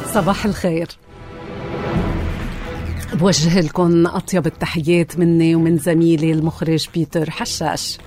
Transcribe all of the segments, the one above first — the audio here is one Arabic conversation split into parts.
صباح الخير. بوجه لكم أطيب التحيات مني ومن زميلي المخرج بيتر حشاش.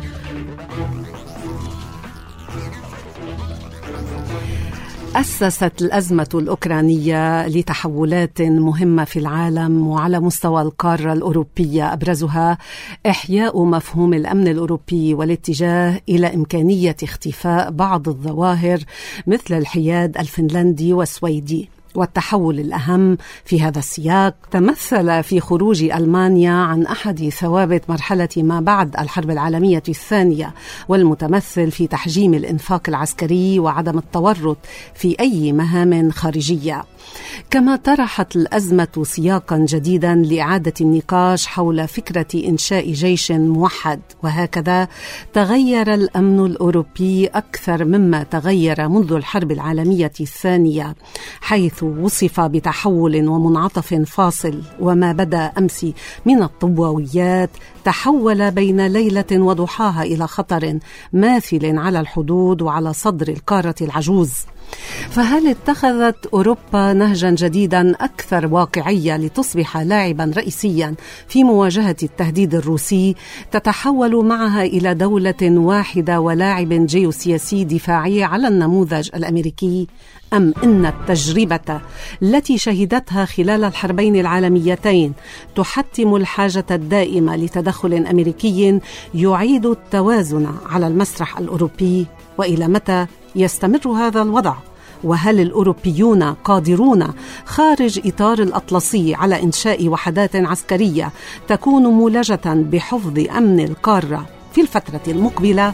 أسست الأزمة الأوكرانية لتحولات مهمة في العالم وعلى مستوى القارة الأوروبية، أبرزها إحياء مفهوم الأمن الأوروبي والاتجاه إلى إمكانية اختفاء بعض الظواهر مثل الحياد الفنلندي والسويدي. والتحول الأهم في هذا السياق تمثل في خروج ألمانيا عن أحد ثوابت مرحلة ما بعد الحرب العالمية الثانية، والمتمثل في تحجيم الإنفاق العسكري وعدم التورط في أي مهام خارجية. كما طرحت الأزمة سياقا جديدا لإعادة النقاش حول فكرة إنشاء جيش موحد، وهكذا تغير الأمن الأوروبي أكثر مما تغير منذ الحرب العالمية الثانية، حيث وصف بتحول ومنعطف فاصل، وما بدا أمس من الطوبويات تحول بين ليلة وضحاها إلى خطر ماثل على الحدود وعلى صدر القارة العجوز. فهل اتخذت أوروبا نهجا جديدا أكثر واقعية لتصبح لاعبا رئيسيا في مواجهة التهديد الروسي، تتحول معها إلى دولة واحدة ولاعب جيوسياسي دفاعي على النموذج الأمريكي؟ أم إن التجربة التي شهدتها خلال الحربين العالميتين تحتم الحاجة الدائمة لتدخل أمريكي يعيد التوازن على المسرح الأوروبي؟ وإلى متى يستمر هذا الوضع؟ وهل الأوروبيون قادرون خارج إطار الأطلسي على إنشاء وحدات عسكرية تكون مولجة بحفظ أمن القارة في الفترة المقبلة؟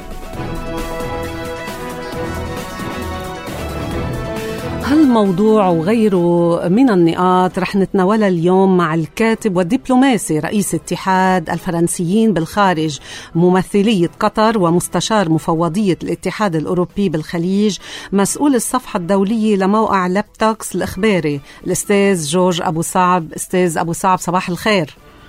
هالموضوع وغيره من النقاط رح نتناولها اليوم مع الكاتب والدبلوماسي رئيس اتحاد الفرنسيين بالخارج، ممثلية قطر ومستشار مفوضية الاتحاد الأوروبي بالخليج، مسؤول الصفحة الدولية لموقع لابتوكس الإخباري، الأستاذ جورج أبو صعب. أستاذ أبو صعب، صباح الخير.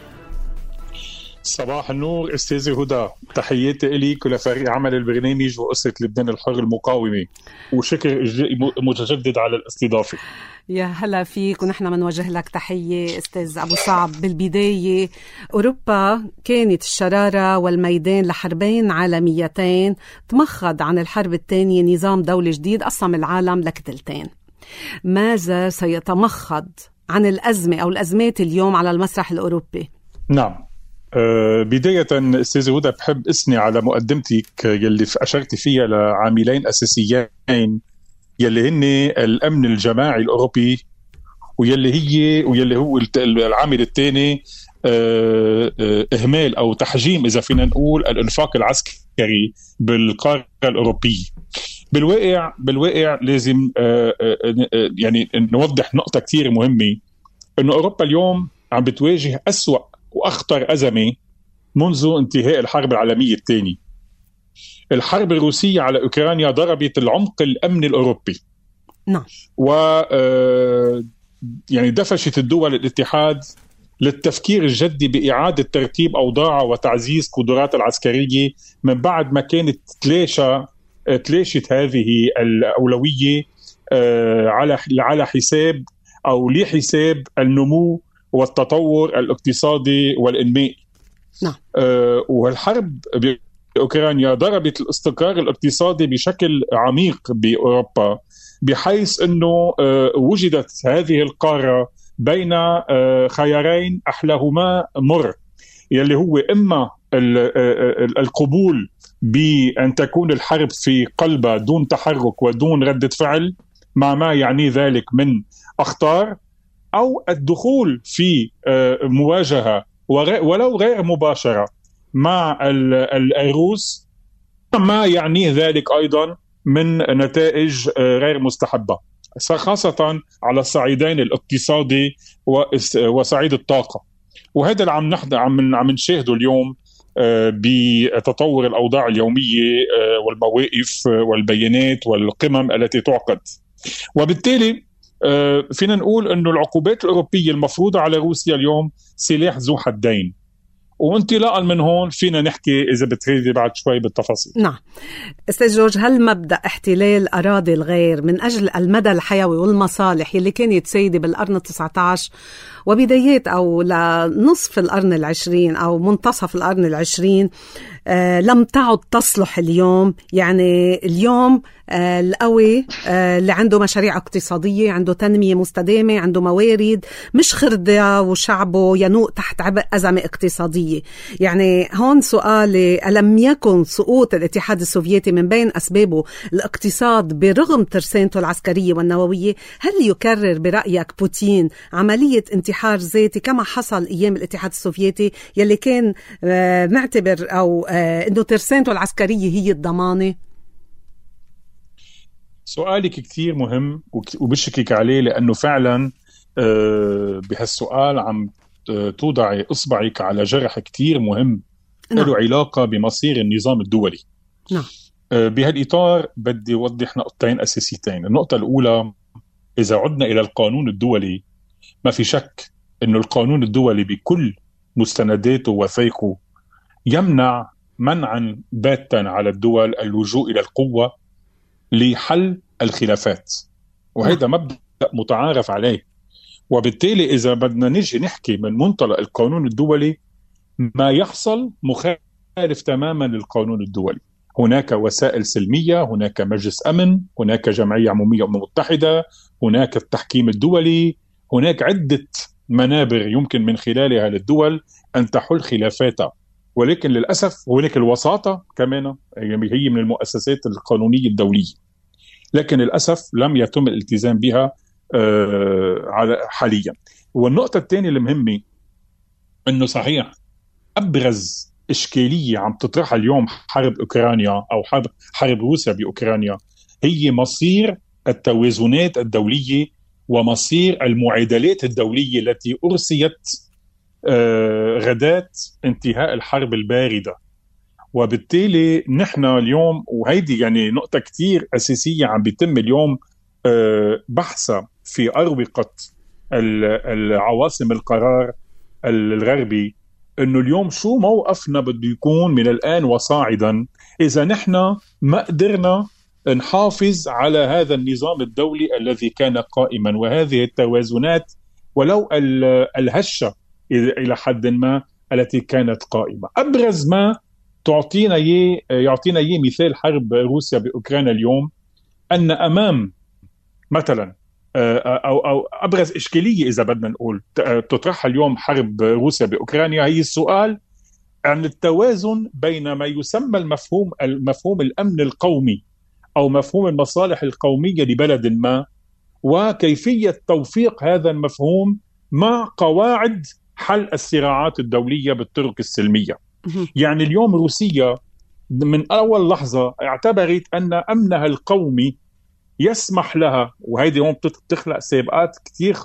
صباح النور أستاذي هدى، تحياتي إليك ولفريق عمل البرنامج وأسرة لبنان الحر المقاومة، وشكر متجدد على الاستضافة. يا هلا فيك، ونحن منوجه لك تحية أستاذ أبو صعب. بالبداية، أوروبا كانت الشرارة والميدان لحربين عالميتين، تمخض عن الحرب الثانية نظام دولي جديد قسم العالم لكتلتين. ماذا سيتمخض عن الأزمة أو الأزمات اليوم على المسرح الأوروبي؟ نعم، بداية أستاذ هدى بحب أثني على مقدمتك يلي أشرت فيها لعاملين أساسيين يلي هن الأمن الجماعي الأوروبي، ويلي هو العامل الثاني إهمال أو تحجيم إذا فينا نقول الإنفاق العسكري بالقارة الأوروبية. بالواقع لازم يعني نوضح نقطة كتير مهمة، إنه أوروبا اليوم عم بتواجه أسوأ وأخطر أزمة منذ انتهاء الحرب العالمية الثانية. الحرب الروسية على أوكرانيا ضربت العمق الأمن الأوروبي. نعم. يعني دفشت الدول الاتحاد للتفكير الجدي بإعادة ترتيب أوضاعها وتعزيز قدرات العسكرية من بعد ما كانت تلاشت هذه الأولوية على حساب أو لحساب النمو والتطور الاقتصادي والإنمائي. نعم. والحرب بأوكرانيا ضربت الاستقرار الاقتصادي بشكل عميق بأوروبا، بحيث أنه وجدت هذه القارة بين خيارين أحلاهما مر، يلي هو إما القبول بأن تكون الحرب في قلبها دون تحرك ودون ردة فعل مع ما يعني ذلك من أخطار، أو الدخول في مواجهة ولو غير مباشرة مع الروس، ما يعني ذلك أيضا من نتائج غير مستحبة، خاصة على الصعيدين الاقتصادي وصعيد الطاقة. وهذا اللي عم نشاهده اليوم بتطور الأوضاع اليومية والمواقف والبيانات والقمم التي تعقد. وبالتالي فينا نقول أنه العقوبات الأوروبية المفروضة على روسيا اليوم سلاح ذو حدين. وانطلاقا من هون فينا نحكي إذا بتريدي بعد شوي بالتفاصيل. نعم أستاذ جورج، هل مبدأ احتلال أراضي الغير من أجل المدى الحيوي والمصالح اللي كانت سيدة بالقرن 19 وبدايات أو لنصف القرن 20 أو منتصف القرن 20 لم تعد تصلح اليوم؟ يعني اليوم القوي اللي عنده مشاريع اقتصادية، عنده تنمية مستدامة، عنده موارد، مش خردة وشعبه ينوء تحت عبء أزمة اقتصادية. يعني هون سؤالي، ألم يكن سقوط الاتحاد السوفيتي من بين أسبابه الاقتصاد برغم ترسانته العسكرية والنووية؟ هل يكرر برأيك بوتين عملية انتحار ذاتي كما حصل أيام الاتحاد السوفيتي يلي كان معتبر أو أنه ترسانته العسكرية هي الضمانة؟ سؤالك كتير مهم وبشكك عليه، لأنه فعلا بهالسؤال عم توضعي إصبعك على جرح كتير مهم له علاقة بمصير النظام الدولي. نعم. بهالإطار بدي أوضح نقطتين أساسيتين. النقطة الأولى، إذا عدنا إلى القانون الدولي، ما في شك أنه القانون الدولي بكل مستنداته ووثائقه يمنع منعا باتا على الدول اللجوء إلى القوة لحل الخلافات، وهذا مبدأ متعارف عليه. وبالتالي إذا بدنا نجي نحكي من منطلق القانون الدولي، ما يحصل مخالف تماما للقانون الدولي. هناك وسائل سلمية، هناك مجلس أمن، هناك جمعية عمومية متحدة، هناك التحكيم الدولي، هناك عدة منابر يمكن من خلالها للدول أن تحل خلافاتها. ولكن للأسف هناك الوساطة كمان هي من المؤسسات القانونية الدولية، لكن للأسف لم يتم الالتزام بها حاليا. والنقطة الثانية المهمة، أنه صحيح أبرز إشكالية عم تطرحها اليوم حرب أوكرانيا أو حرب روسيا بأوكرانيا هي مصير التوازنات الدولية ومصير المعادلات الدولية التي أرسيت غداة انتهاء الحرب الباردة. وبالتالي نحن اليوم، وهيدي يعني نقطة كتير أساسية عم بيتم اليوم بحثها في أروقة العواصم القرار الغربي، إنه اليوم شو موقفنا بده يكون من الآن وصاعدا إذا نحن ما قدرنا نحافظ على هذا النظام الدولي الذي كان قائما، وهذه التوازنات ولو الهشة إلى حد ما التي كانت قائمة. أبرز ما يعطينا مثال حرب روسيا بأوكرانيا اليوم، أن أمام مثلا أو أبرز إشكالية إذا بدنا نقول تطرحها اليوم حرب روسيا بأوكرانيا، هي السؤال عن التوازن بين ما يسمى المفهوم الأمن القومي أو مفهوم المصالح القومية لبلد ما، وكيفية توفيق هذا المفهوم مع قواعد حل الصراعات الدولية بالطرق السلمية. يعني اليوم روسيا من أول لحظة اعتبرت أن أمنها القومي يسمح لها، وهذه هون بتخلق سابقة كتير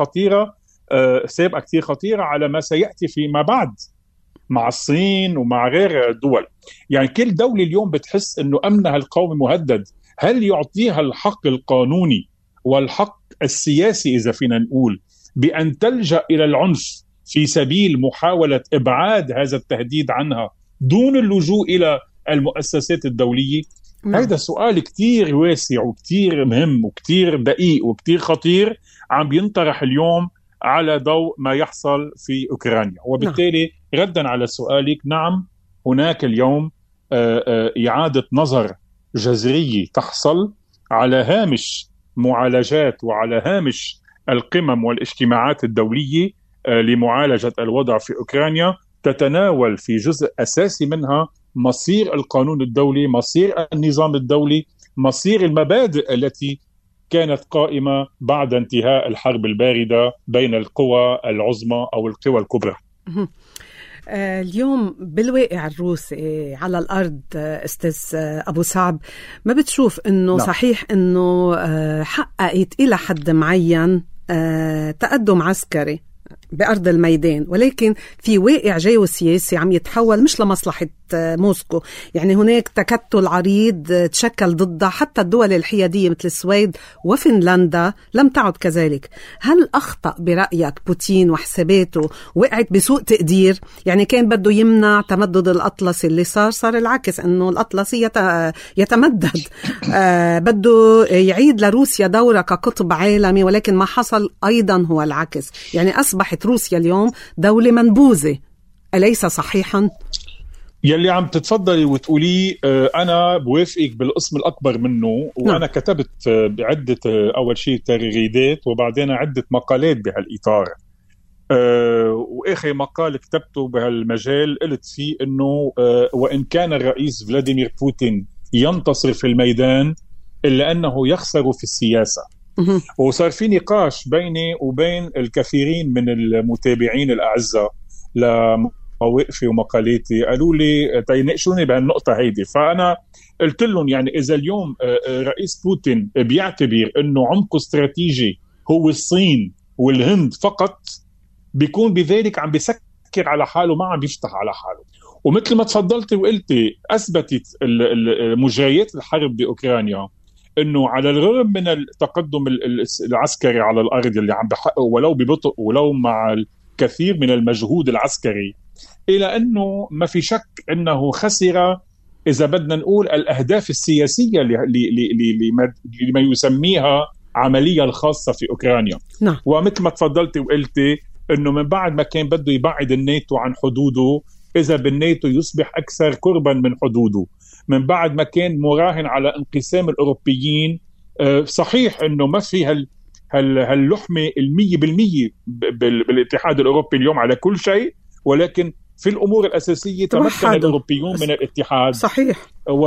خطيرة على ما سيأتي فيما بعد مع الصين ومع غير دول. يعني كل دولة اليوم بتحس أنه أمنها القومي مهدد، هل يعطيها الحق القانوني والحق السياسي إذا فينا نقول بأن تلجأ إلى العنف في سبيل محاولة إبعاد هذا التهديد عنها دون اللجوء إلى المؤسسات الدولية؟ هذا سؤال كتير واسع وكتير مهم وكتير دقيق وكتير خطير عم بينطرح اليوم على ضوء ما يحصل في أوكرانيا. وبالتالي ردا على سؤالك، نعم هناك اليوم إعادة نظر جذرية تحصل على هامش معالجات وعلى هامش القمم والاجتماعات الدولية لمعالجة الوضع في أوكرانيا، تتناول في جزء أساسي منها مصير القانون الدولي، مصير النظام الدولي، مصير المبادئ التي كانت قائمة بعد انتهاء الحرب الباردة بين القوى العظمى أو القوى الكبرى. اليوم بالواقع الروسي على الأرض أستاذ أبو صعب، ما بتشوف أنه صحيح أنه حققت إلى حد معين تقدم عسكري بأرض الميدان، ولكن في واقع جيوسياسي عم يتحول مش لمصلحة موسكو. يعني هناك تكتل عريض تشكل ضدها، حتى الدول الحيادية مثل السويد وفنلندا لم تعد كذلك. هل أخطأ برأيك بوتين وحساباته؟ وقعت بسوء تقدير؟ يعني كان بده يمنع تمدد الأطلسي، اللي صار العكس، أنه الأطلسي يتمدد. بده يعيد لروسيا دورة كقطب عالمي، ولكن ما حصل أيضا هو العكس. يعني أصبحت روسيا اليوم دولة منبوذة، أليس صحيحا؟ يلي عم تتفضلي وتقولي أنا بوافقك بالقسم الأكبر منه. وأنا كتبت بعدة أول شيء تغريدات وبعدين عدة مقالات بهالإطار. وآخر مقال كتبته بهالمجال قلت فيه أنه وإن كان الرئيس فلاديمير بوتين ينتصر في الميدان إلا أنه يخسر في السياسة. وصار في نقاش بيني وبين الكثيرين من المتابعين الأعزاء لمواقفي ومقالاتي، قالوا لي تيناقشوني بهالنقطة هيدي. فأنا قلت لهم يعني إذا اليوم رئيس بوتين بيعتبر أنه عمقه استراتيجي هو الصين والهند فقط، بيكون بذلك عم بيسكر على حاله، ما عم بيفتح على حاله. ومثل ما تفضلتي وقلتي، أثبتت مجريات الحرب بأوكرانيا انه على الرغم من التقدم العسكري على الارض اللي عم بحققه ولو ببطء ولو مع الكثير من المجهود العسكري، الى انه ما في شك انه خسر اذا بدنا نقول الاهداف السياسيه لما يسميها عمليه الخاصه في اوكرانيا. ومثل ما تفضلتي وقلتي انه من بعد ما كان بده يبعد الناتو عن حدوده، اذا بالناتو يصبح اكثر قربا من حدوده. من بعد ما كان مراهن على انقسام الأوروبيين، صحيح أنه ما في هاللحمة 100% بالاتحاد الأوروبي اليوم على كل شيء، ولكن في الأمور الأساسية تمكن الأوروبيون من الاتحاد. صحيح.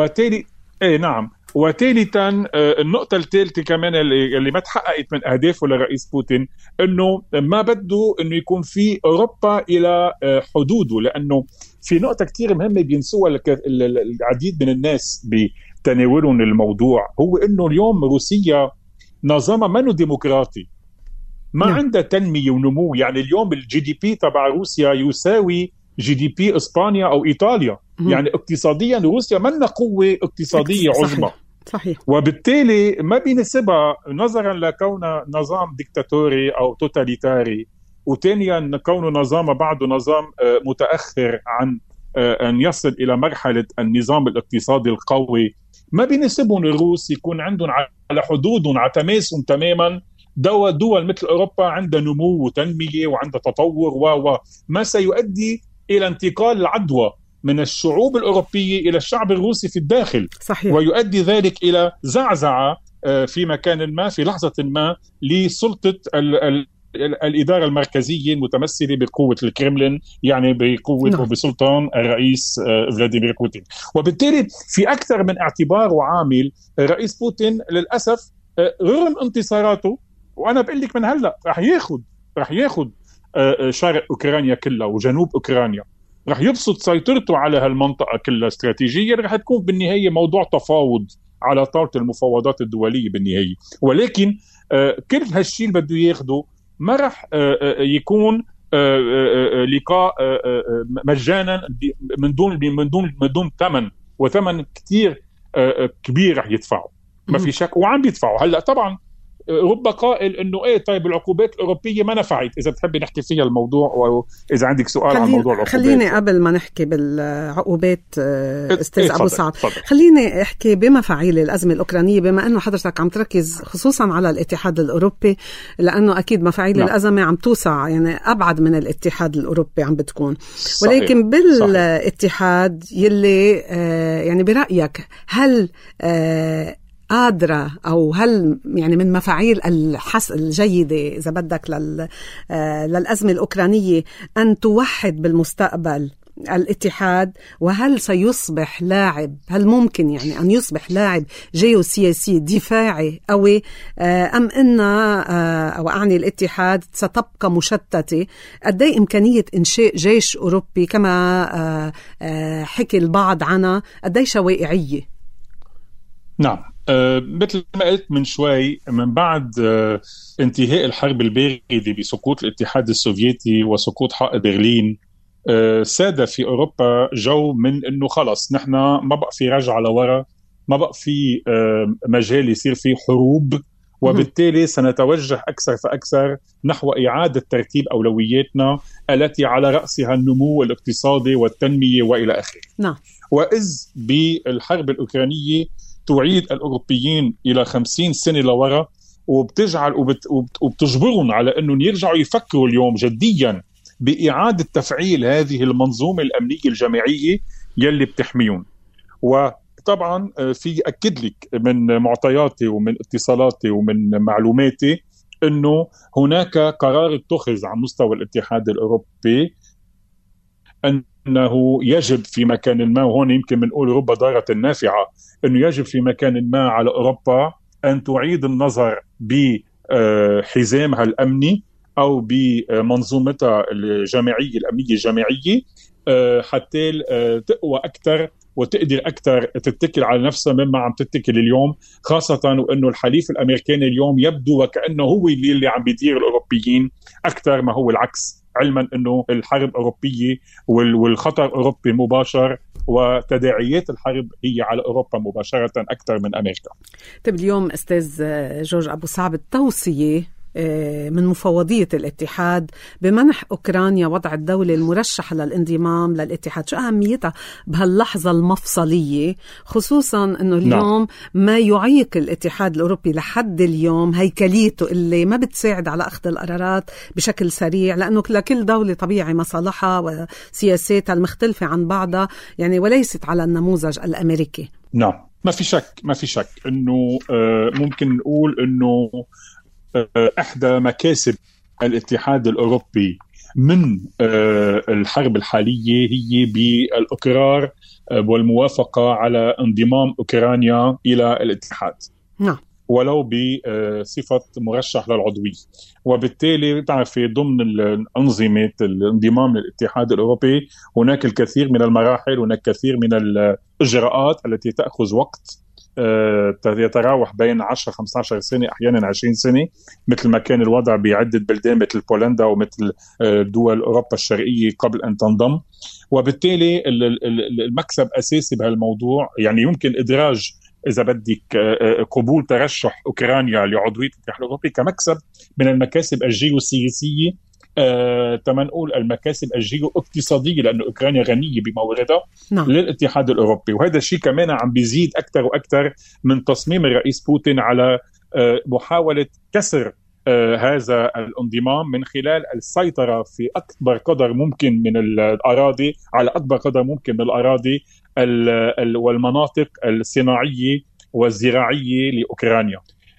وثالثا النقطة الثالثة كمان اللي ما تحققت من أهدافه لرئيس بوتين، أنه ما بده أنه يكون في أوروبا إلى حدوده، لأنه في نقطة كتير مهمة بينسوها العديد من الناس بتناولهم الموضوع، هو أنه اليوم روسيا نظامها منه ديمقراطي، ما عندها تنمية ونمو. يعني اليوم الجي دي بي تبع روسيا يساوي جي دي بي إسبانيا أو إيطاليا. يعني اقتصاديا روسيا منها قوة اقتصادية عظمى. صحيح. وبالتالي ما بيناسبها نظرا لكونها نظام ديكتاتوري أو توتاليتاري، وثانيا كونه نظام بعده نظام متأخر عن أن يصل إلى مرحلة النظام الاقتصادي القوي. ما بيناسبهم الروس يكون عندهم على حدودهم على تماسهم تماما دول مثل أوروبا عندها نمو وتنمية وعندها تطور ما سيؤدي إلى انتقال العدوى من الشعوب الأوروبية إلى الشعب الروسي في الداخل. صحيح. ويؤدي ذلك إلى زعزعة في مكان ما في لحظة ما لسلطة الإدارة المركزية المتمثلة بقوة الكرملين، يعني بقوة وبسلطان الرئيس فلاديمير بوتين. وبالتالي في أكثر من اعتبار وعامل رئيس بوتين للأسف رغم انتصاراته، وأنا بقول لك من هلأ رح ياخد شرق أوكرانيا كلها وجنوب أوكرانيا، رح يبسط سيطرته على هالمنطقة كلها استراتيجية، رح تكون بالنهاية موضوع تفاوض على طاولة المفاوضات الدولية بالنهاية. ولكن كل هالشيء اللي بده ياخده ما رح يكون لقاء مجانا من دون ثمن، وثمن كتير كبير رح يدفعه، ما في شك، وعم بيدفعه هلا. طبعا رب قائل انه ايه طيب العقوبات الاوروبيه ما نفعت. اذا بتحبي نحكي فيها الموضوع، واذا عندك سؤال عن موضوع العقوبات. خليني قبل ما نحكي بالعقوبات استاذ ابو سعد، خليني احكي بمفاعيل الازمه الاوكرانيه، بما انه حضرتك عم تركز خصوصا على الاتحاد الاوروبي، لانه اكيد مفاعيل الازمه عم توسع، يعني ابعد من الاتحاد الاوروبي عم بتكون. ولكن بالاتحاد يلي يعني برايك هل قادرة أو هل يعني من مفاعيل الجيدة إذا بدك للأزمة الأوكرانية أن توحد بالمستقبل الاتحاد؟ وهل سيصبح لاعب، هل ممكن يعني أن يصبح لاعب جيوسياسي دفاعي قوي، أم أن أو أعني الاتحاد ستبقى مشتتة؟ قدي إمكانية إنشاء جيش أوروبي كما حكي البعض عنها، قدي واقعية؟ نعم، مثل ما قلت من شوي، من بعد انتهاء الحرب الباردة بسقوط الاتحاد السوفيتي وسقوط حائط برلين، ساد في أوروبا جو من أنه خلص نحن ما بقى في رجعة لورا، ما بقى في مجال يصير فيه حروب، وبالتالي سنتوجه أكثر فأكثر نحو إعادة ترتيب أولوياتنا التي على رأسها النمو الاقتصادي والتنمية وإلى آخره. نعم. وإذ بالحرب الأوكرانية تعيد الأوروبيين إلى 50 سنة لورا، وبتجعل وبتجبرهم على أنهم يرجعوا يفكروا اليوم جديا بإعادة تفعيل هذه المنظومة الأمنية الجماعية يلي بتحميهم. وطبعا في أكد لك من معطياتي ومن اتصالاتي ومن معلوماتي أنه هناك قرار اتخذ على مستوى الاتحاد الأوروبي أنه يجب في مكان ما، وهون يمكن بنقول رب ضارة نافعة، أنه يجب في مكان ما على أوروبا أن تعيد النظر بحزامها الأمني أو بمنظومتها الجماعية الأمنية الجماعية حتى تقوى أكثر وتقدر أكثر تتكل على نفسها مما عم تتكل اليوم، خاصة وأنه الحليف الأمريكاني اليوم يبدو وكأنه هو اللي عم بيدير الأوروبيين أكثر ما هو العكس، علما أنه الحرب أوروبية والخطر أوروبي مباشر، وتداعيات الحرب هي على أوروبا مباشرة أكثر من أمريكا. طيب اليوم أستاذ جورج أبو صعب، التوصية من مفوضية الاتحاد بمنح أوكرانيا وضع الدولة المرشحة للانضمام للاتحاد، شو أهميتها بهاللحظة المفصلية، خصوصا أنه اليوم ما يعيق الاتحاد الأوروبي لحد اليوم هيكليته اللي ما بتساعد على أخذ القرارات بشكل سريع، لأنه لكل دولة طبيعي مصالحها وسياساتها المختلفة عن بعضها يعني، وليست على النموذج الأمريكي. نعم، ما في شك أنه ممكن نقول أنه إحدى مكاسب الاتحاد الأوروبي من الحرب الحالية هي بالإقرار والموافقة على انضمام أوكرانيا إلى الاتحاد. نعم. ولو بصفة مرشح للعضوية، وبالتالي تعرفي ضمن الأنظمة الانضمام للاتحاد الأوروبي هناك الكثير من المراحل، هناك كثير من الإجراءات التي تأخذ وقت يتراوح بين 10-15 سنة أحيانا 20 سنة، مثل ما كان الوضع بعدة بلدان مثل بولندا ومثل دول أوروبا الشرقية قبل أن تنضم. وبالتالي المكسب أساسي بهالموضوع يعني يمكن إدراج إذا بدك قبول ترشح أوكرانيا لعضوية الاتحاد الأوروبي كمكسب من المكاسب الجيوسياسية، تما نقول المكاسب الجيو-اقتصادية، لأن أوكرانيا غنية بمواردها للاتحاد الأوروبي. وهذا الشيء كمان عم بيزيد أكثر وأكثر من تصميم الرئيس بوتين على محاولة كسر هذا الانضمام من خلال السيطرة في أكبر قدر ممكن من الأراضي، على أكبر قدر ممكن من الأراضي والمناطق الصناعية والزراعية لأوكرانيا.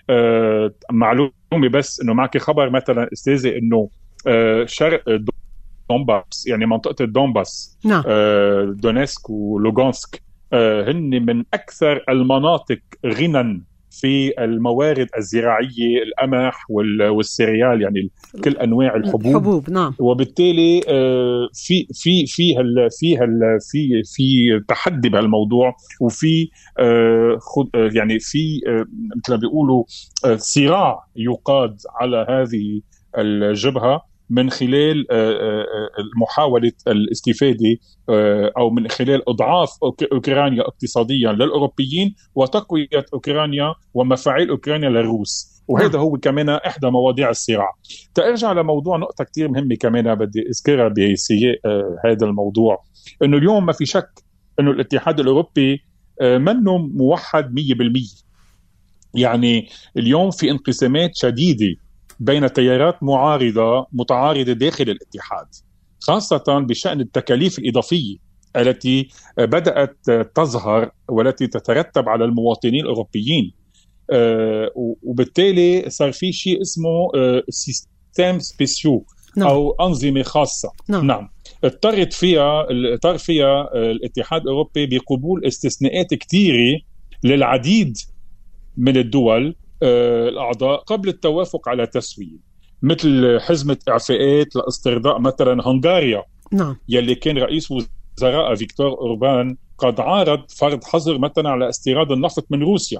معلومة بس إنه معك خبر مثلا أستاذي إنه شرق دونباس، يعني منطقة الدونباس، دونيسك ولوغانسك، هن من أكثر المناطق غنى في الموارد الزراعية، القمح والسيريال، يعني كل أنواع الحبوب. نعم. وبالتالي في تحدي بهالموضوع، وفي يعني في مثل ما بيقولوا صراع يقاد على هذه الجبهة من خلال محاولة الاستفادة أو من خلال إضعاف أوكرانيا اقتصاديا للأوروبيين وتقوية أوكرانيا ومفاعيل أوكرانيا للروس. وهذا هو كمان إحدى مواضيع الصراع. ترجع لموضوع نقطة كتير مهمة كمان بدي أذكرها بسياق هذا الموضوع، إنه اليوم ما في شك إنه الاتحاد الأوروبي منه موحد 100%. يعني اليوم في انقسامات شديدة بين تيارات متعارضة داخل الاتحاد، خاصة بشأن التكاليف الإضافية التي بدأت تظهر والتي تترتب على المواطنين الأوروبيين. وبالتالي صار في شيء اسمه سيستم سبيسيو أو أنظمة خاصة. نعم. اضطر فيها الاتحاد الأوروبي بقبول استثناءات كثيرة للعديد من الدول الأعضاء قبل التوافق على تسوية، مثل حزمة إعفاءات لاسترضاء مثلا هنغاريا. نعم. يلي كان رئيس وزراء فيكتور أوربان قد عارض فرض حظر مثلا على استيراد النفط من روسيا،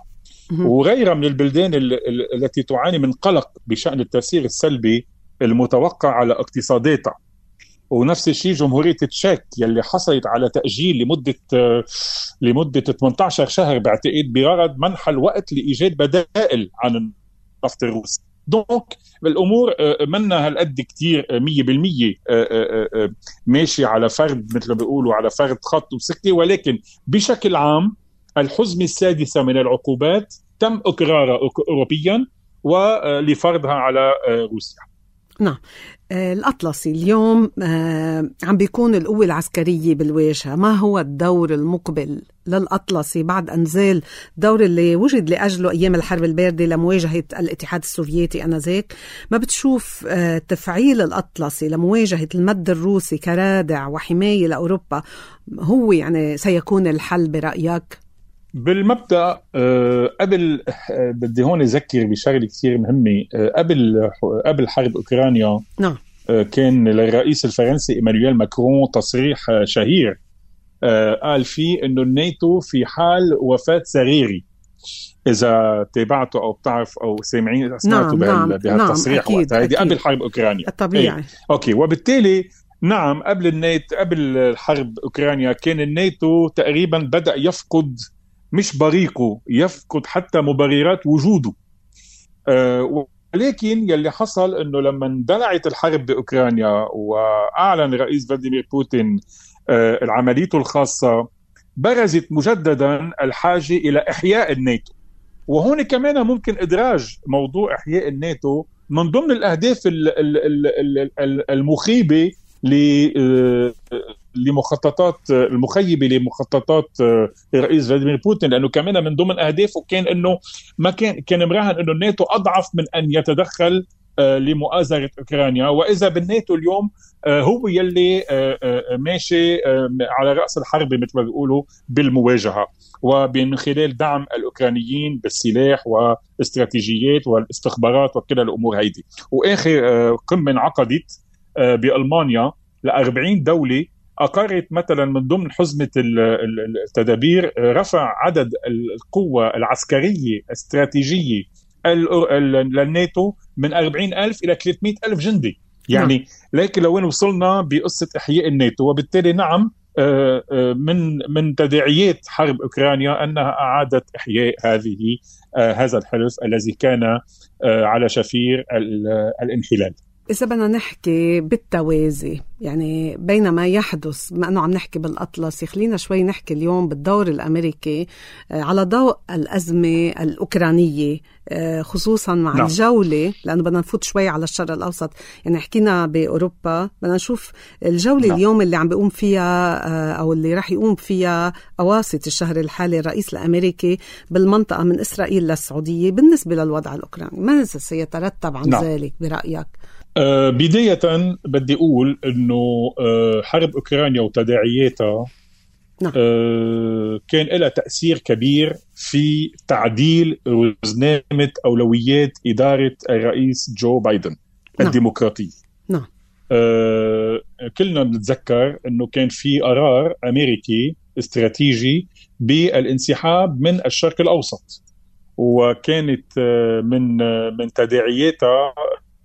وغيرها من البلدان التي تعاني من قلق بشأن التأثير السلبي المتوقع على اقتصاداتها. ونفس الشيء جمهورية تشيك يلي حصلت على تأجيل لمدة 18 شهر بعتقد بغرض منح الوقت لإيجاد بدائل عن النفط الروسي. دونك الأمور منا هالقد كتير 100% ماشي على فرد مثل ما بيقولوا على فرد خط وسكة، ولكن بشكل عام الحزمة السادسة من العقوبات تم إقرارها أوروبيا ولفرضها على روسيا. نعم. الأطلسي اليوم عم بيكون القوة العسكرية بالواجهة. ما هو الدور المقبل للأطلسي بعد أنزال دور اللي وجد لأجله أيام الحرب الباردة لمواجهة الاتحاد السوفيتي أنذاك؟ ما بتشوف تفعيل الأطلسي لمواجهة المد الروسي كرادع وحماية لأوروبا هو يعني سيكون الحل برأيك؟ بالمبدأ قبل بدي هون أذكر بشغلة كثير مهمة. قبل حرب أوكرانيا نعم. كان للرئيس الفرنسي إيمانويل ماكرون تصريح شهير قال فيه إنه الناتو في حال وفاة سريري. إذا تابعته أو بتعرف أو سمعتوا بهالتصريح وقتها هذه قبل حرب أوكرانيا طبيعي. أوكي. وبالتالي نعم قبل الحرب أوكرانيا كان الناتو تقريبا بدأ يفقد مش بريقه، يفقد حتى مبررات وجوده. ولكن يلي حصل انه لما اندلعت الحرب باوكرانيا واعلن رئيس فلاديمير بوتين عمليته الخاصه، برزت مجددا الحاجه الى احياء الناتو. وهون كمان ممكن ادراج موضوع احياء الناتو من ضمن الاهداف المخيبه لمخططات المخيبه لمخططات الرئيس فلاديمير بوتين، لانه كمان من ضمن اهدافه كان انه ما كان مراهن انه الناتو اضعف من ان يتدخل لمؤازره اوكرانيا. واذا بالناتو اليوم هو يلي ماشي على راس الحرب مثل ما بيقولوا بالمواجهه، ومن خلال دعم الاوكرانيين بالسلاح واستراتيجيات والاستخبارات وكل الامور هيدي. واخر قمه انعقدت بألمانيا ل40 دولة أقرت مثلا من ضمن حزمة التدابير رفع عدد القوة العسكرية الاستراتيجية للناتو من 40,000 إلى 300,000 جندي. يعني لكن لوين وصلنا بقصة إحياء الناتو. وبالتالي نعم من تداعيات حرب أوكرانيا أنها أعادت إحياء هذا الحلف الذي كان على شفير الانحلال. إذا بدنا نحكي بالتوازي يعني بين ما يحدث، بما أنه عم نحكي بالأطلسي، خلينا شوي نحكي اليوم بالدور الأمريكي على ضوء الأزمة الأوكرانية، خصوصا مع نعم. الجولة، لأنه بدنا نفوت شوي على الشرق الأوسط. يعني حكينا بأوروبا، بدنا نشوف الجولة نعم. اليوم اللي عم بيقوم فيها أو اللي راح يقوم فيها أواسط الشهر الحالي الرئيس الأمريكي بالمنطقة من إسرائيل للسعودية بالنسبة للوضع الأوكراني. ماذا سيترتب عن نعم. ذلك برأيك؟ بداية بدي أقول أنه حرب أوكرانيا وتداعياتها نعم. كان لها تأثير كبير في تعديل رزنامة أولويات إدارة الرئيس جو بايدن نعم. الديمقراطي نعم. كلنا بنتذكر أنه كان في قرار أمريكي استراتيجي بالانسحاب من الشرق الأوسط، وكانت من تداعياتها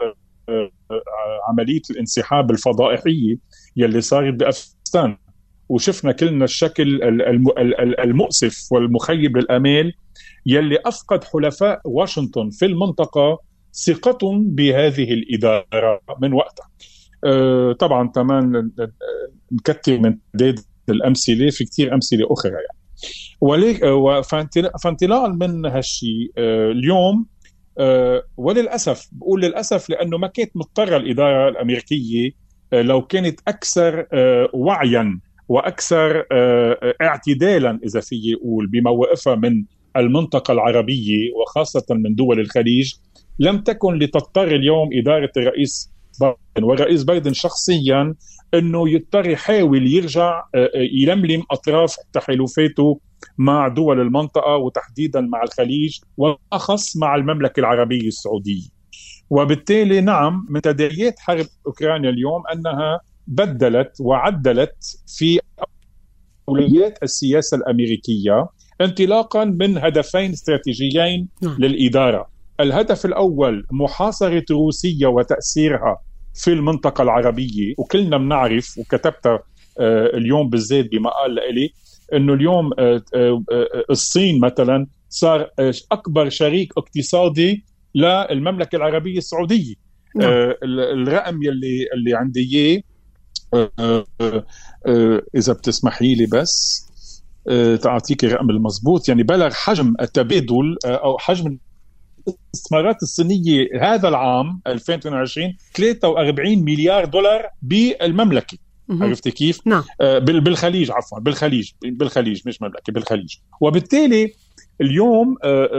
عملية الانسحاب الفضائحية يلي صارت بأفغانستان. وشفنا كلنا الشكل المؤسف والمخيب للآمال يلي أفقد حلفاء واشنطن في المنطقة ثقتهم بهذه الإدارة من وقتها. طبعا كمان نكتر من تعداد الأمثلة، في كتير أمثلة أخرى يعني. فانطلاقا من هالشيء اليوم وللأسف، بقول للأسف لأنه ما كانت مضطرة الإدارة الأمريكية لو كانت أكثر وعيا وأكثر اعتدالا إذا فيه يقول بمواقفها من المنطقة العربية وخاصة من دول الخليج، لم تكن لتضطر اليوم إدارة الرئيس بايدن والرئيس بايدن شخصيا أنه يضطر يحاول يرجع يلملم أطراف تحالفاته مع دول المنطقة وتحديدا مع الخليج وأخص مع المملكة العربية السعودية. وبالتالي نعم من تداعيات حرب أوكرانيا اليوم أنها بدلت وعدلت في أولويات السياسة الأمريكية انطلاقا من هدفين استراتيجيين للإدارة. الهدف الأول محاصرة روسيا وتأثيرها في المنطقة العربية، وكلنا بنعرف وكتبت اليوم بالذات بمقال لإلي أنه اليوم الصين مثلا صار أكبر شريك اقتصادي للمملكة العربية السعودية. الرقم اللي عندي إذا بتسمحي لي بس تعطيك الرقم المضبوط، يعني بلغ حجم التبادل أو حجم الاستثمارات الصينية هذا العام 2022 $43 مليار بالمملكة. عرفتي كيف؟ نعم. بالخليج، عفوا بالخليج مش مملكة، بالخليج. وبالتالي اليوم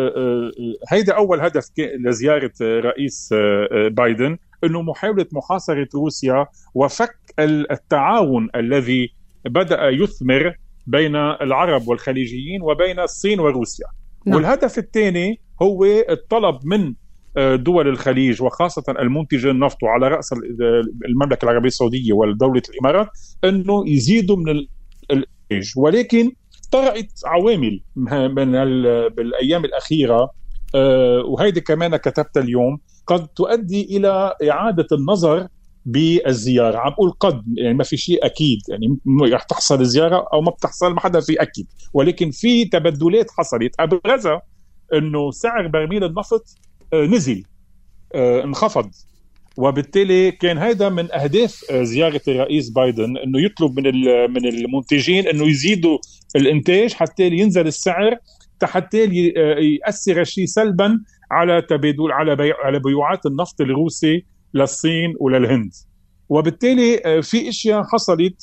هيدا أول هدف لزيارة رئيس بايدن، أنه محاولة محاصرة روسيا وفك التعاون الذي بدأ يثمر بين العرب والخليجيين وبين الصين وروسيا. نعم. والهدف الثاني هو الطلب من دول الخليج وخاصة المنتجة النفط وعلى رأس المملكة العربية السعودية ودولة الإمارات أنه يزيدوا من الإنتاج. ولكن طرأت عوامل بالأيام الأخيرة، وهيدي كمان كتبت اليوم، قد تؤدي إلى إعادة النظر بالزيارة. عم أقول قد، يعني ما في شيء أكيد، يعني رح تحصل الزيارة أو ما بتحصل، ما حدا في أكيد، ولكن في تبدلات حصلت أبرزها أنه سعر برميل النفط نزل، انخفض. وبالتالي كان هذا من أهداف زيارة الرئيس بايدن، أنه يطلب من المنتجين أنه يزيدوا الإنتاج حتى ينزل السعر، حتى يأثر الشيء سلبا على تبادل على بيوعات النفط الروسي للصين وللهند. وبالتالي في اشياء حصلت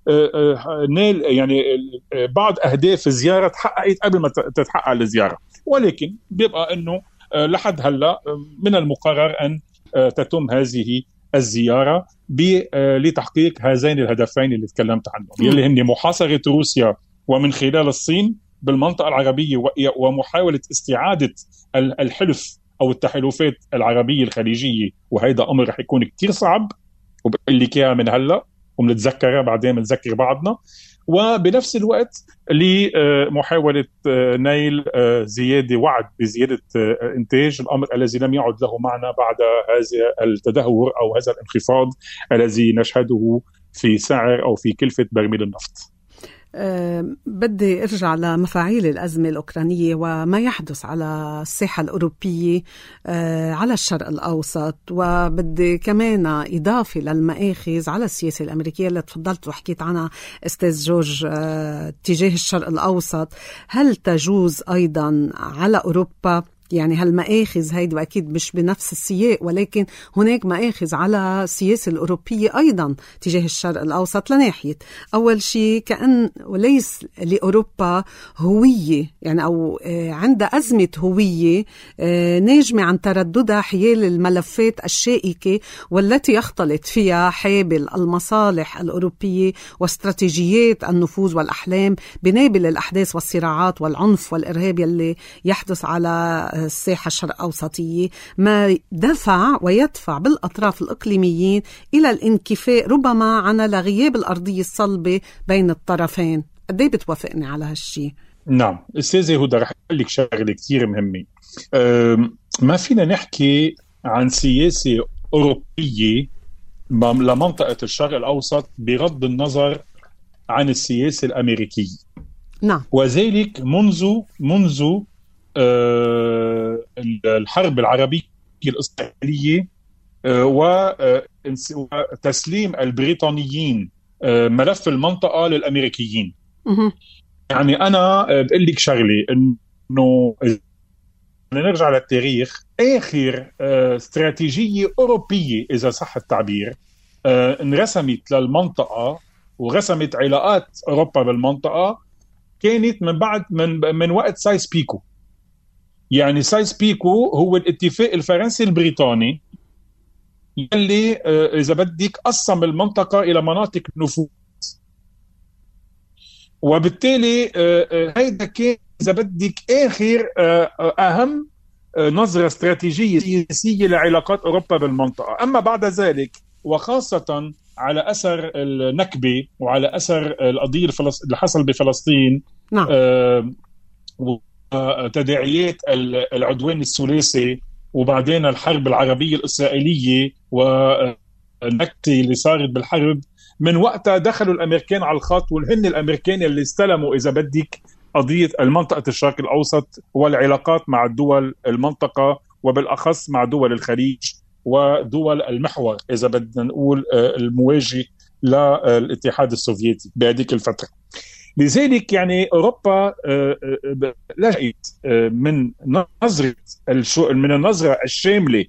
نال، يعني بعض اهداف الزياره تحققت قبل ما تتحقق الزياره، ولكن بيبقى انه لحد هلا من المقرر ان تتم هذه الزياره لتحقيق هذين الهدفين اللي تكلمت عنهم، اللي هن محاصره روسيا ومن خلال الصين بالمنطقه العربيه، ومحاوله استعاده الحلف أو التحالفات العربية الخليجية. وهيدا أمر رح يكون كتير صعب، وبقول لك إياها من هلأ ومنتذكرها بعدين، منذكر بعضنا. وبنفس الوقت لمحاولة نيل زيادة، وعد بزيادة إنتاج، الأمر الذي لم يعد له معنى بعد هذا التدهور أو هذا الانخفاض الذي نشهده في سعر أو في كلفة برميل النفط. بدي أرجع لمفاعيل الأزمة الأوكرانية وما يحدث على الساحة الأوروبية على الشرق الأوسط، وبدي كمان إضافة للمآخذ على السياسة الأمريكية اللي تفضلت وحكيت عنها أستاذ جورج تجاه الشرق الأوسط. هل تجوز أيضا على أوروبا؟ يعني هالمآخذ هيدي أكيد مش بنفس السياق، ولكن هناك مآخذ على السياسة الأوروبية أيضا تجاه الشرق الأوسط لناحية أول شيء كأن وليس لأوروبا هوية، يعني أو عندها أزمة هوية ناجمة عن ترددها حيال الملفات الشائكة والتي يختلط فيها حابل المصالح الأوروبية واستراتيجيات النفوذ والأحلام بنابل الأحداث والصراعات والعنف والإرهاب يلي يحدث على الساحة الشرق أوسطية، ما دفع ويدفع بالأطراف الإقليميين إلى الانكفاء ربما عن لغياب الأرضية الصلبة بين الطرفين. قديه بتوافقني على هالشي؟ نعم أستاذي هدى، رح أقول لك شغلة كتير مهمة. ما فينا نحكي عن سياسة أوروبية لمنطقة الشرق الأوسط بغض النظر عن السياسة الأمريكية. نعم. وذلك منذ الحرب العربية الإسرائيلية وتسليم البريطانيين ملف المنطقة للأمريكيين. يعني أنا بقول لك شغلة، إنه نرجع للتاريخ، آخر استراتيجية أوروبية إذا صح التعبير انرسمت للمنطقة ورسمت علاقات أوروبا بالمنطقة كانت من وقت سايس بيكو. يعني سايس بيكو هو الاتفاق الفرنسي البريطاني يلي إذا بدك قسم المنطقة إلى مناطق نفوذ، وبالتالي هيدا كان إذا بدك آخر أهم نظرة استراتيجية سياسية لعلاقات أوروبا بالمنطقة. أما بعد ذلك وخاصة على أثر النكبة وعلى أثر القضية اللي حصل بفلسطين، نعم. وتداعيات العدوان الثلاثي وبعدين الحرب العربية الإسرائيلية والنكتة اللي صارت بالحرب، من وقتها دخلوا الأمريكان على الخط، وهن الأمريكان اللي استلموا إذا بدك قضية المنطقة الشرق الأوسط والعلاقات مع الدول المنطقة وبالأخص مع دول الخليج ودول المحور إذا بدنا نقول المواجه للاتحاد السوفيتي بهذيك الفترة. لذلك يعني أوروبا لجأت من النظرة الشاملة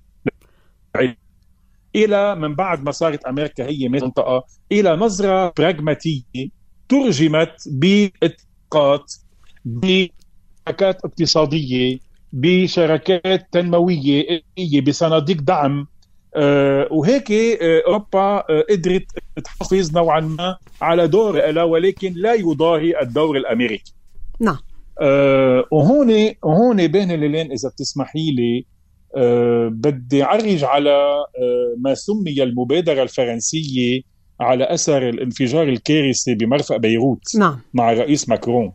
إلى من بعد ما صارت أمريكا هي منطقة إلى نظرة براغماتية ترجمت باتفاقات، بشراكات اقتصادية، بشراكات تنموية، بصناديق دعم. وهيك أوروبا قدرت تحافظ نوعا ما على دورها، ولكن لا يضاهي الدور الأمريكي. نعم. وهون بين الليلين إذا بتسمحي لي بدي أعرج على ما سمي المبادرة الفرنسية على أثر الانفجار الكارثي بمرفأ بيروت. نعم. مع الرئيس ماكرون،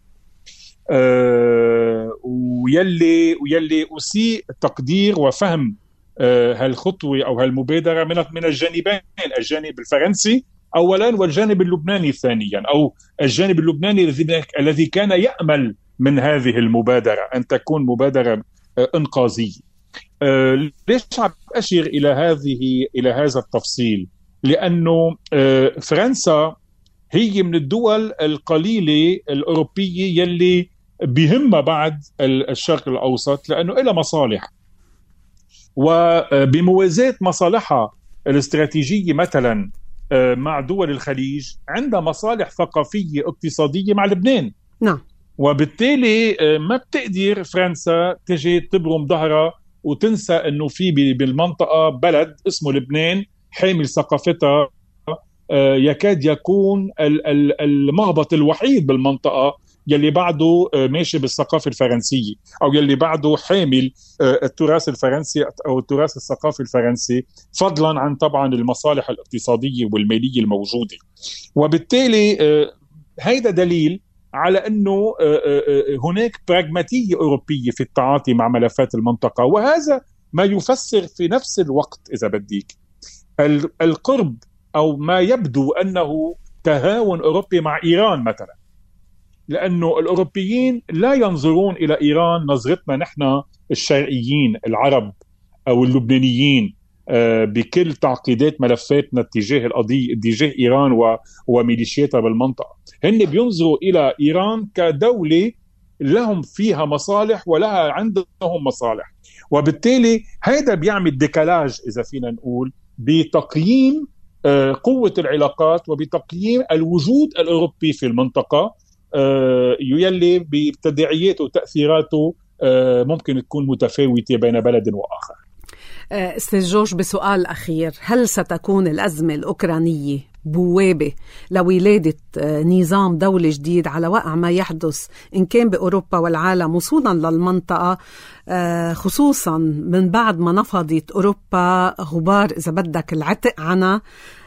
ويلي أسيء تقدير وفهم هالخطوة أو هالمبادرة من الجانبين، الجانب الفرنسي أولا والجانب اللبناني ثانيا، أو الجانب اللبناني الذي كان يأمل من هذه المبادرة أن تكون مبادرة إنقاذية. ليش عم أشير إلى هذا التفصيل؟ لأنه فرنسا هي من الدول القليلة الأوروبية يلي بهمها بعد الشرق الأوسط، لأنه إلها مصالح، وبموازاة مصالحها الاستراتيجية مثلا مع دول الخليج عندها مصالح ثقافية اقتصادية مع لبنان. نعم. وبالتالي ما بتقدر فرنسا تجي تبرم ظهرها وتنسى أنه في بالمنطقة بلد اسمه لبنان حامل ثقافتها، يكاد يكون المهبط الوحيد بالمنطقة يلي بعده ماشي بالثقافة الفرنسية، أو يلي بعده حامل التراث الفرنسي أو التراث الثقافي الفرنسي، فضلا عن طبعا المصالح الاقتصادية والمالية الموجودة. وبالتالي هيدا دليل على أنه هناك براغماتية أوروبية في التعاطي مع ملفات المنطقة، وهذا ما يفسر في نفس الوقت إذا بديك القرب أو ما يبدو أنه تهاون أوروبي مع إيران مثلا، لأنه الأوروبيين لا ينظرون إلى إيران نظرتنا نحن الشرقيين العرب أو اللبنانيين بكل تعقيدات ملفاتنا اتجاه القضية اتجاه إيران وميليشياتها بالمنطقة. هن بينظروا إلى إيران كدولة لهم فيها مصالح ولها عندهم مصالح، وبالتالي هذا بيعمل ديكالاج إذا فينا نقول بتقييم قوة العلاقات وبتقييم الوجود الأوروبي في المنطقة، يلي بتداعياته وتأثيراته ممكن تكون متفاوتة بين بلد وآخر. أستاذ جورج، بسؤال أخير، هل ستكون الأزمة الأوكرانية بوابة لولادة نظام دولة جديد على وقع ما يحدث إن كان بأوروبا والعالم وصولا للمنطقة، خصوصا من بعد ما نفضت أوروبا غبار إذا بدك العتق عنها؟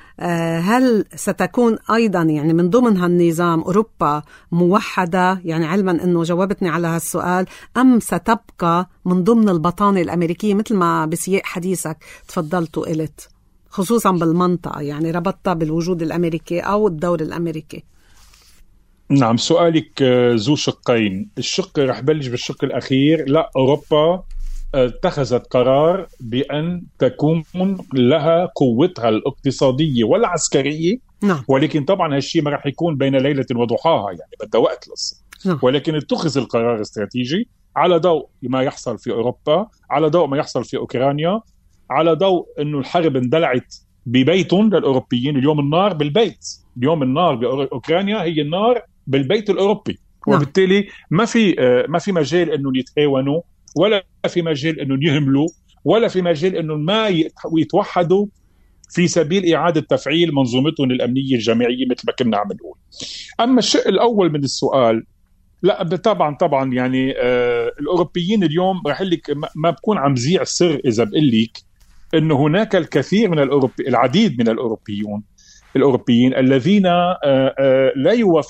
هل ستكون أيضا يعني من ضمن هالنظام أوروبا موحدة، يعني علما أنه جاوبتني على هالسؤال، أم ستبقى من ضمن البطانة الأمريكية مثل ما بسياق حديثك تفضلت وقلت، خصوصا بالمنطقة، يعني ربطتها بالوجود الأمريكي أو الدور الأمريكي؟ نعم، سؤالك ذو شقين. الشق رح بلش بالشق الأخير. لا، أوروبا اتخذت قرار بأن تكون لها قوتها الاقتصادية والعسكرية. نعم. ولكن طبعا هالشيء ما رح يكون بين ليلة وضحاها، يعني بدها وقت لسه. نعم. ولكن اتخذ القرار الاستراتيجي على ضوء ما يحصل في أوروبا، على ضوء ما يحصل في أوكرانيا، على ضوء أنه الحرب اندلعت ببيتهم للأوروبيين. اليوم النار بالبيت، اليوم النار بأوكرانيا هي النار بالبيت الأوروبي. نعم. وبالتالي ما في مجال أنه يتهاونوا، ولا في مجال أنه يهملوا، ولا في مجال أنه ما يتوحدوا في سبيل إعادة تفعيل منظومتهم الأمنية الجماعية مثل ما كنا عم نقول. أما الشق الأول من السؤال، لا طبعا يعني الأوروبيين اليوم رح لك ما بكون عم زيع السر إذا بقول لك أنه هناك الكثير من العديد من الأوروبيين الذين لا يوافقون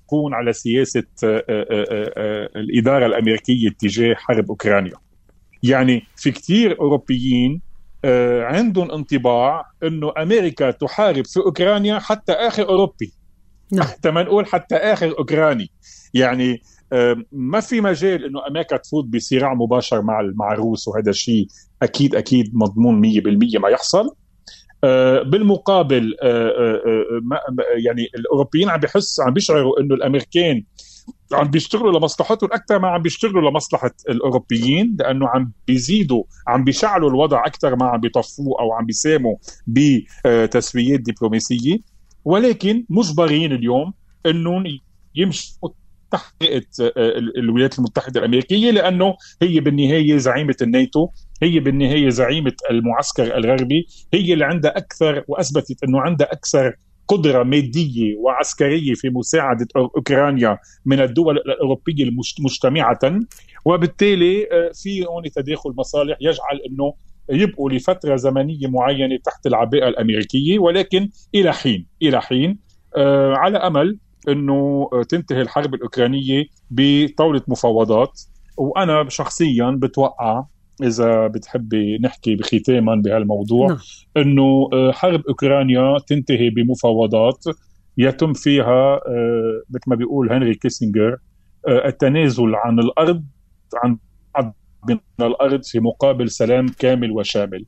يوافقون على سياسة الإدارة الأمريكية تجاه حرب أوكرانيا. يعني في كتير أوروبيين عندهم انطباع أنه أمريكا تحارب في أوكرانيا حتى آخر أوروبي، حتى ما نقول حتى آخر أوكراني. يعني ما في مجال أنه أمريكا تفوت بصراع مباشر مع الروس، وهذا الشيء أكيد مضمون 100% ما يحصل. بالمقابل يعني الأوروبيين عم بيشعروا أنه الأمريكان عم بيشتغلوا لمصلحتهم أكثر ما عم بيشتغلوا لمصلحة الأوروبيين، لأنه عم بيشعلوا الوضع أكثر ما عم بيطفوه أو عم بيساهموا بتسويات دبلوماسية. ولكن مجبرين اليوم أنهم يمشوا تحت الولايات المتحدة الأمريكية، لأنه هي بالنهاية زعيمة الناتو، هي بالنهاية زعيمة المعسكر الغربي، هي اللي عندها أكثر وأثبتت أنه عندها أكثر قدرة مادية وعسكرية في مساعدة أوكرانيا من الدول الأوروبية مجتمعة. وبالتالي في هون تداخل مصالح يجعل أنه يبقوا لفترة زمنية معينة تحت العباءة الأمريكية، ولكن إلى حين على أمل أنه تنتهي الحرب الأوكرانية بطاولة مفاوضات. وأنا شخصيا بتوقع إذا بتحبي نحكي بختاما بهالموضوع أنه حرب أوكرانيا تنتهي بمفاوضات يتم فيها مثل ما بيقول هنري كيسنجر التنازل عن الأرض، عن من الأرض في مقابل سلام كامل وشامل.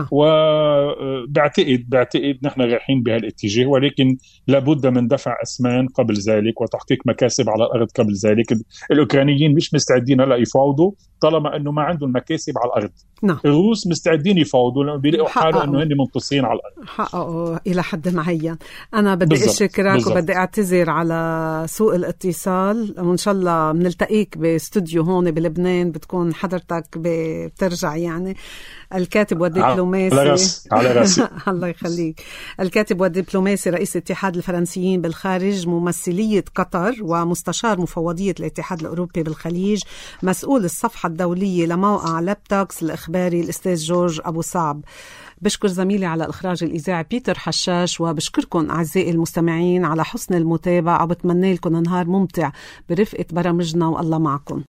وبعتقد نحن رايحين بهالاتجاه، ولكن لابد من دفع أثمان قبل ذلك وتحقيق مكاسب على الأرض قبل ذلك. الأوكرانيين مش مستعدين هلا يفاوضوا طالما أنه ما عندهم مكاسب على الأرض. الروس مستعدين يفاوضوا لأنه بيلاقوا حالهم أنه هن منتصرين على الأرض، حققوا إلى حد معين. أنا بدي أشكرك وبدي أعتذر على سوء الاتصال، وإن شاء الله بنلتقيك باستوديو هون بلبنان، بتكون حضرتك بترجع. يعني الكاتب والدبلوماسي على راسي الله يخليك. الكاتب والدبلوماسي رئيس الاتحاد الفرنسيين بالخارج، ممثلية قطر ومستشار مفوضية الاتحاد الأوروبي بالخليج، مسؤول الصفحة الدولية لموقع لابتوكس الإخباري الأستاذ جورج أبو صعب. بشكر زميلي على الإخراج الإذاعي بيتر حشاش، وبشكركم أعزائي المستمعين على حسن المتابعة، وبتمنى لكم نهار ممتع برفقة برامجنا، والله معكم.